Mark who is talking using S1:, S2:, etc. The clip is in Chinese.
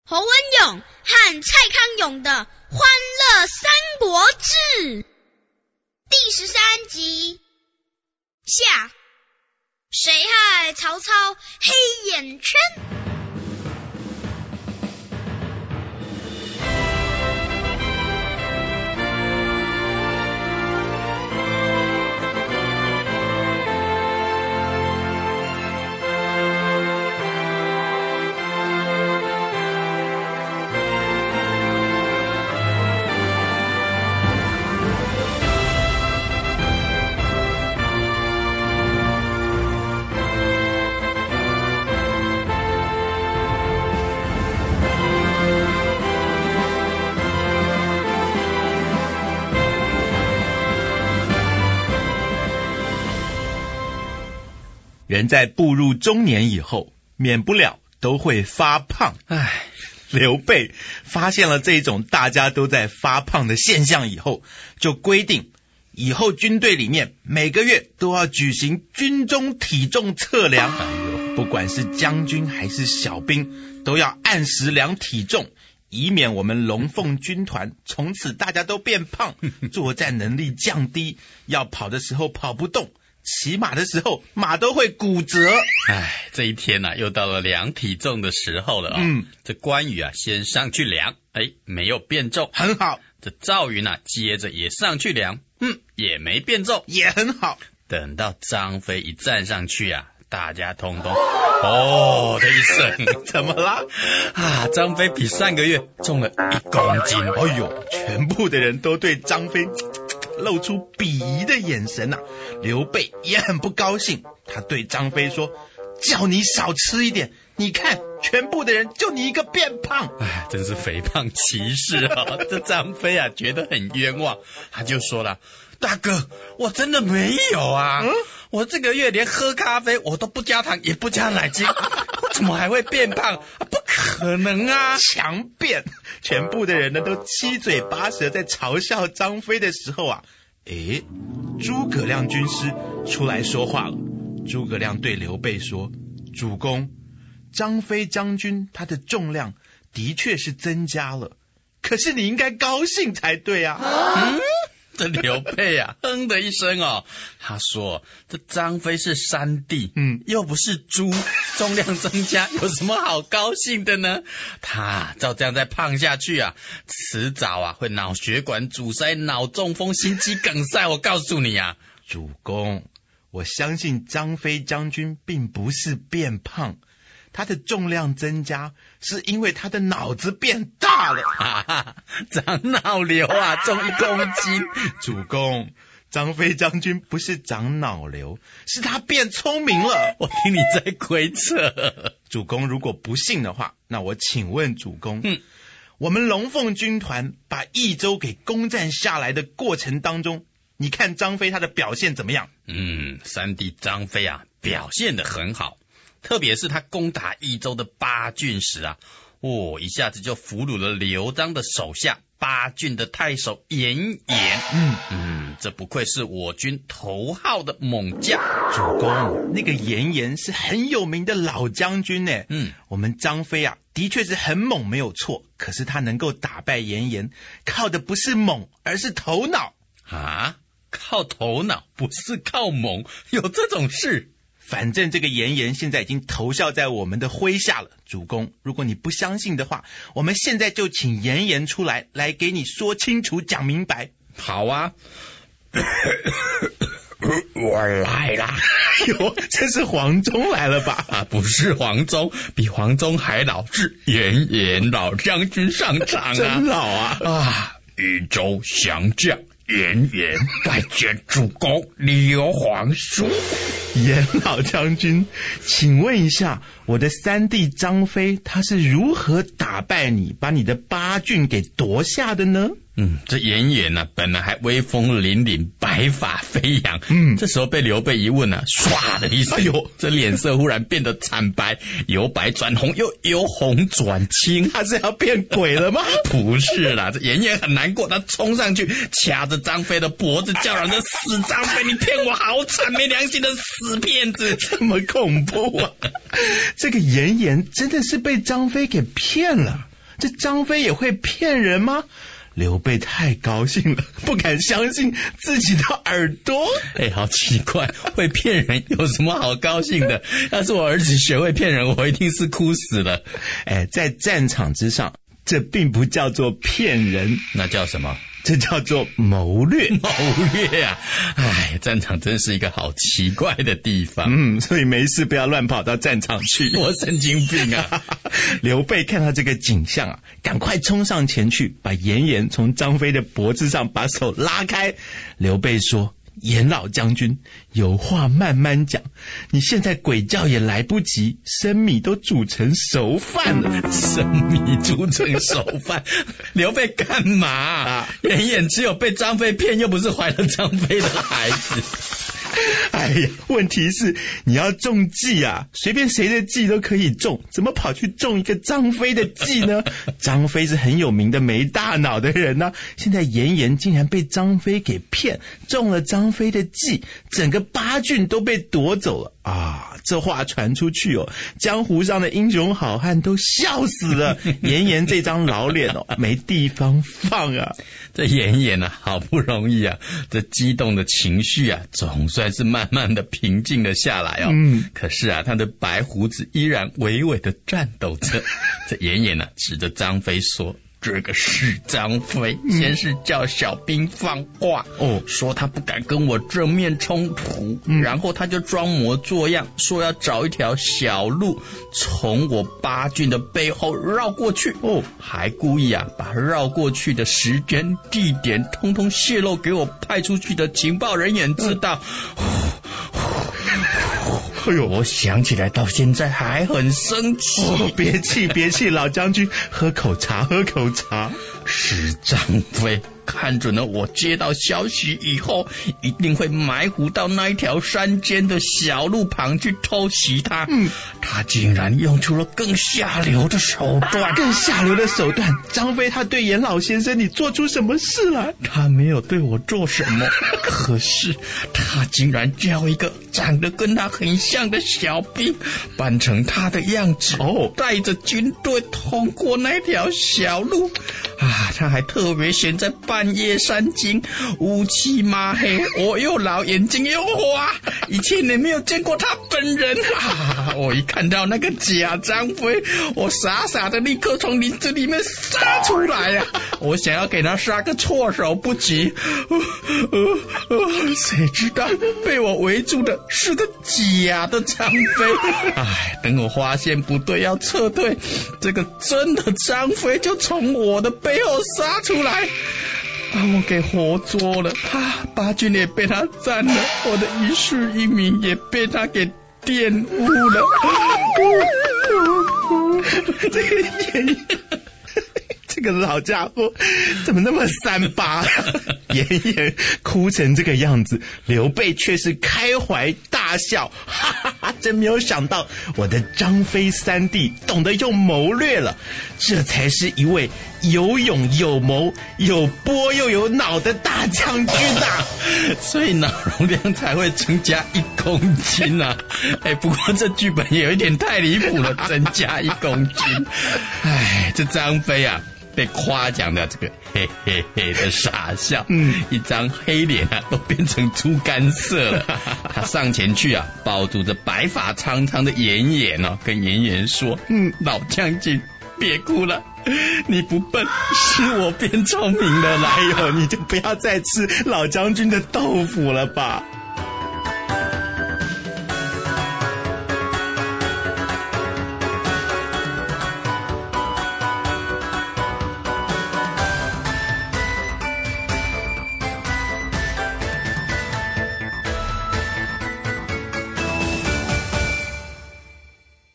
S1: 侯文勇和蔡康永的欢乐三国志第13集下，谁害曹操黑眼圈？
S2: 人在步入中年以后，免不了都会发胖。刘备发现了这种大家都在发胖的现象以后，就规定以后军队里面每个月都要举行军中体重测量。不管是将军还是小兵，都要按时量体重，以免我们龙凤军团从此大家都变胖，作战能力降低，要跑的时候跑不动，骑马的时候马都会骨折。
S3: 这一天又到了量体重的时候了这关羽先上去量，没有变重，
S2: 很好。
S3: 这赵云接着也上去量，也没变重，
S2: 也很好。
S3: 等到张飞一站上去大家通通哦的一声，
S2: 怎么了？
S3: 张飞比上个月重了1公斤。
S2: 全部的人都对张飞露出鄙夷的眼神刘备也很不高兴，他对张飞说：叫你少吃一点，你看全部的人就你一个变胖。
S3: 真是肥胖歧视这张飞觉得很冤枉，他就说了：大哥，我真的没有我这个月连喝咖啡我都不加糖也不加奶精我怎么还会变胖不可能
S2: 强辩。全部的人呢都七嘴八舌在嘲笑张飞的时候诸葛亮军师出来说话了。诸葛亮对刘备说：主公，张飞将军他的重量的确是增加了，可是你应该高兴才对
S3: 这刘备哼的一声他说：这张飞是山地又不是猪，重量增加有什么好高兴的呢？他照这样再胖下去迟早会脑血管阻塞、脑中风、心肌梗塞，我告诉你
S2: 主公，我相信张飞将军并不是变胖，他的重量增加是因为他的脑子变大了
S3: 长脑瘤重1公斤
S2: 主公，张飞将军不是长脑瘤，是他变聪明了。
S3: 我听你在鬼扯。
S2: 主公如果不信的话，那我请问主公，我们龙凤军团把益州给攻占下来的过程当中，你看张飞他的表现怎么样？
S3: 三弟张飞表现得很好，特别是他攻打益州的8郡时一下子就俘虏了刘璋的手下8郡的太守严颜。这不愧是我军头号的猛将。
S2: 主公，那个严颜是很有名的老将军呢。我们张飞的确是很猛没有错，可是他能够打败严颜，靠的不是猛，而是头脑
S3: 靠头脑不是靠猛，有这种事？
S2: 反正这个严颜现在已经投效在我们的麾下了。主公，如果你不相信的话，我们现在就请严颜出来给你说清楚讲明白。
S3: 好我来啦。
S2: 这是黄忠来了吧？
S3: 不是黄忠，比黄忠还老，是严颜老将军上场
S2: 真老
S3: 益州降将严颜拜见主公刘皇叔。
S2: 严老将军，请问一下，我的三弟张飞他是如何打败你，把你的8郡给夺下的呢？
S3: 这严颜本来还威风凛凛，白发飞扬，这时候被刘备一问唰的一声，这脸色忽然变得惨白，由白转红，又由红转青。
S2: 他是要变鬼了吗？
S3: 不是啦，这严颜很难过，他冲上去掐着张飞的脖子，叫嚷着：死张飞，你骗我好惨，没良心的死骗子！
S2: 这么恐怖这个严颜真的是被张飞给骗了。 这张飞也会骗人吗？刘备太高兴了，不敢相信自己的耳朵。
S3: 好奇怪，会骗人有什么好高兴的？要是我儿子学会骗人，我一定是哭死了。
S2: 在战场之上，这并不叫做骗人，
S3: 那叫什么？
S2: 这叫做谋略。
S3: 谋略啊！战场真是一个好奇怪的地方。
S2: 所以没事不要乱跑到战场去。
S3: 我神经病啊！
S2: 刘备看到这个景象啊，赶快冲上前去，把严颜从张飞的脖子上把手拉开。刘备说：严老将军，有话慢慢讲，你现在鬼叫也来不及，生米都煮成熟饭了。
S3: 生米煮成熟饭，刘备干嘛？严颜只有被张飞骗，又不是怀了张飞的孩子。
S2: 问题是你要中计啊，随便谁的计都可以中，怎么跑去中一个张飞的计呢？张飞是很有名的没大脑的人啊，现在严颜竟然被张飞给骗，中了张飞的计，整个八郡都被夺走了啊！这话传出去江湖上的英雄好汉都笑死了。严颜这张老脸没地方放啊！
S3: 这严颜啊，好不容易啊，这激动的情绪啊，总算是慢慢的平静了下来可是啊，他的白胡子依然微微的颤抖着。这严颜啊，指着张飞说：这个是张飞，先是叫小兵放话说他不敢跟我正面冲突，然后他就装模作样说要找一条小路从我八郡的背后绕过去还故意啊把绕过去的时间地点通通泄露给我派出去的情报人员知道。我想起来到现在还很生气。
S2: 别气，老将军，喝口茶。
S3: 是张飞看准了我接到消息以后一定会埋伏到那一条山间的小路旁去偷袭他。他竟然用出了更下流的手段。
S2: 张飞他对严老先生你做出什么事了？
S3: 他没有对我做什么，可是他竟然叫一个长得跟他很像的小兵扮成他的样子带着军队通过那条小路他还特别选在半夜三更，乌漆嘛黑，我又老眼睛又花，以前也没有见过他本人我一看到那个假张飞，我傻傻的立刻从林子里面杀出来我想要给他杀个措手不及，谁知道被我围住的是个假的张飞。等我发现不对要撤退，这个真的张飞就从我的背后杀出来，把我给活捉了。八郡也被他占了，我的一世一名也被他给玷污了。
S2: 这个严颜，这个老家伙怎么那么三八？严颜哭成这个样子，刘备却是开怀大笑，真没有想到我的张飞三弟懂得用谋略了，这才是一位有勇有谋有波又有脑的大将军
S3: 所以脑容量才会增加1公斤不过这剧本也有一点太离谱了，增加1公斤。这张飞啊被夸奖的这个嘿嘿嘿的傻笑，一张黑脸都变成猪肝色了。他上前去抱住着白发苍苍的严颜跟严颜说：老将军别哭了，你不笨，是我变聪明了啦。
S2: 你就不要再吃老将军的豆腐了吧。